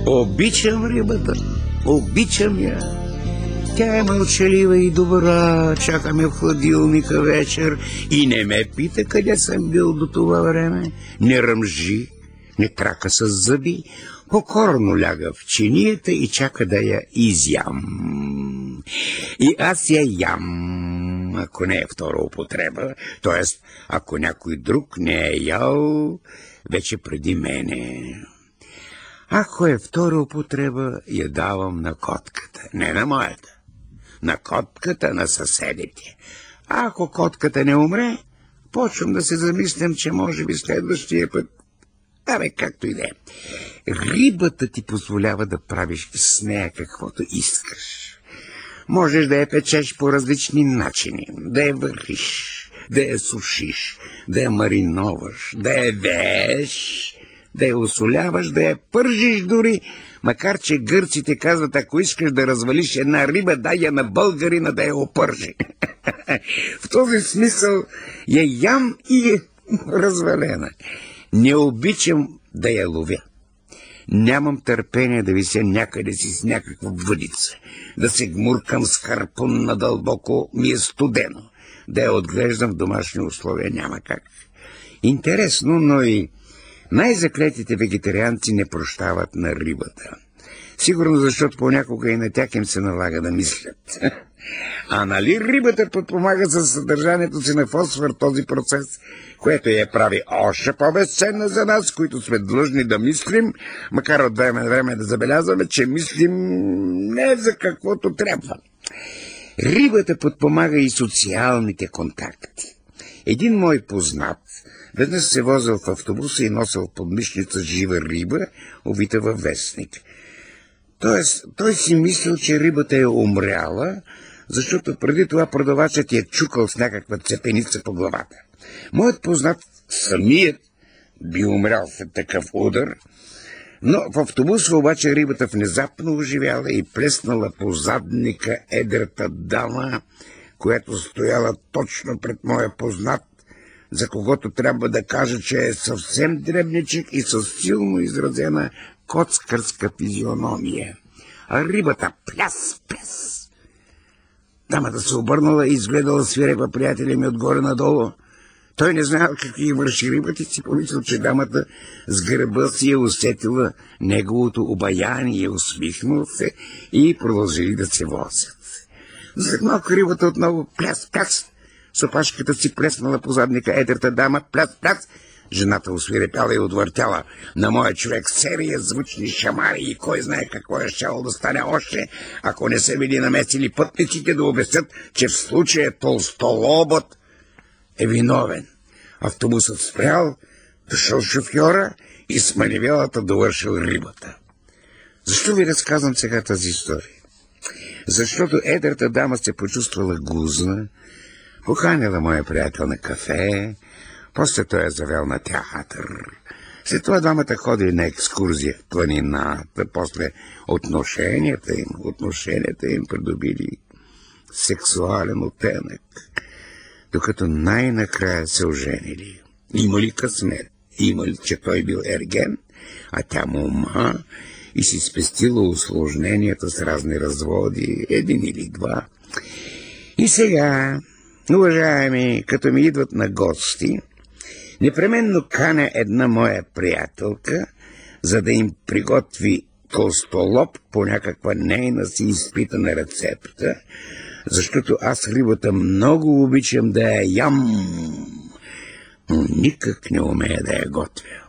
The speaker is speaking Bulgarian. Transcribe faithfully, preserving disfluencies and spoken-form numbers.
Обичам рибата, обичам я. Тя е мълчалива и добра, чака ме в хладилника вечер и не ме пита къде съм бил до това време. Не ръмжи, не трака с зъби, покорно ляга в чинията и чака да я изям. И аз я ям, ако не е втора употреба, т.е. ако някой друг не е ял вече преди мене. Ако е втора употреба, я давам на котката, не на моята. На котката на съседите. А ако котката не умре, почвам да се замислям, че може би следващия път... Абе, както и да е. Рибата ти позволява да правиш с нея каквото искаш. Можеш да я печеш по различни начини, да я вариш, да я сушиш, да я мариноваш, да я вееш, да я осоляваш, да я пържиш дори, макар че гърците казват, ако искаш да развалиш една риба, дай я на българина да я опържи. В този смисъл я ям и е развалена. Не обичам да я ловя. Нямам търпение да вися някъде си с някаква въдица, да се гмуркам с харпун надълбоко, ми е студено. Да я отглеждам в домашни условия няма как. Интересно, но и най-заклетите вегетарианци не прощават на рибата. Сигурно защото понякога и на тях им се налага да мислят. А нали рибата подпомага със съдържанието си на фосфор този процес, което я прави още по-безценна за нас, които сме длъжни да мислим, макар от време на време да забелязваме, че мислим не за каквото трябва. Рибата подпомага и социалните контакти. Един мой познат веднъж се возил в автобуса и носил под мишница жива риба, увита във вестник. Тоест, той си мислил, че рибата е умряла, защото преди това продавачът я чукал с някаква цепеница по главата. Моят познат самият би умрял след такъв удар, но в автобуса обаче рибата внезапно оживяла и плеснала по задника едрата дама, която стояла точно пред моя познат, за когото трябва да кажа, че е съвсем дребничек и със силно изразена коцкърска физиономия. А рибата пляс, пляс. Дамата се обърнала и изгледала свирепа приятеля ми отгоре надолу. Той не знаел какви върши рибата и си помислил, че дамата с гърба си е усетила неговото обаяние, усмихнал се и продължили да се возят. След малко рибата отново пляс, пляс. С опашката си плеснала по задника едрата дама, пляс, пляс. Жената освирепяла и отвъртяла на моя човек серия звучни шамари и кой знае какво е щяло да стане още, ако не се били намесили пътниците да обяснят, че в случая толстолобът е виновен. Автобусът спрял, дошъл шофьора и с манивелата довършил рибата. Защо ви разказвам сега тази история? Защото едрата дама се почувствала гузна, поканила моя приятел на кафе, после той е завел на театър. След това двамата ходили на екскурзия в планината, после отношенията им, отношенията им придобили сексуален оттенък, докато най-накрая се оженили. Има ли късмет? Има ли, че той бил ерген, а тя мома и си спестила усложненията с разни разводи, един или два. И сега, уважаеми, като ми идват на гости, непременно каня една моя приятелка, за да им приготви толстолоб по някаква нейна си изпитана рецепта, защото аз рибата много обичам да я ям, но никак не умея да я готвя.